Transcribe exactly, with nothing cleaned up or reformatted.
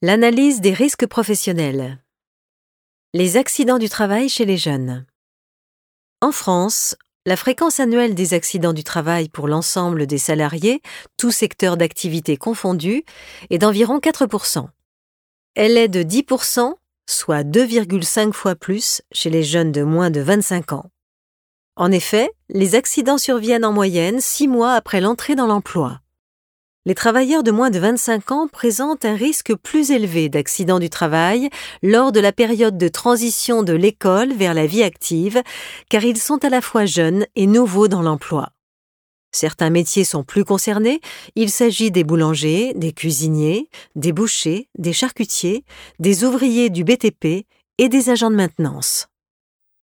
L'analyse des risques professionnels. Les accidents du travail chez les jeunes. En France, la fréquence annuelle des accidents du travail pour l'ensemble des salariés, tous secteurs d'activité confondus, est d'environ quatre pour cent. Elle est de dix pour cent, soit deux virgule cinq fois plus, chez les jeunes de moins de vingt-cinq ans. En effet, les accidents surviennent en moyenne six mois après l'entrée dans l'emploi. Les travailleurs de moins de vingt-cinq ans présentent un risque plus élevé d'accident du travail lors de la période de transition de l'école vers la vie active, car ils sont à la fois jeunes et nouveaux dans l'emploi. Certains métiers sont plus concernés, il s'agit des boulangers, des cuisiniers, des bouchers, des charcutiers, des ouvriers du B T P et des agents de maintenance.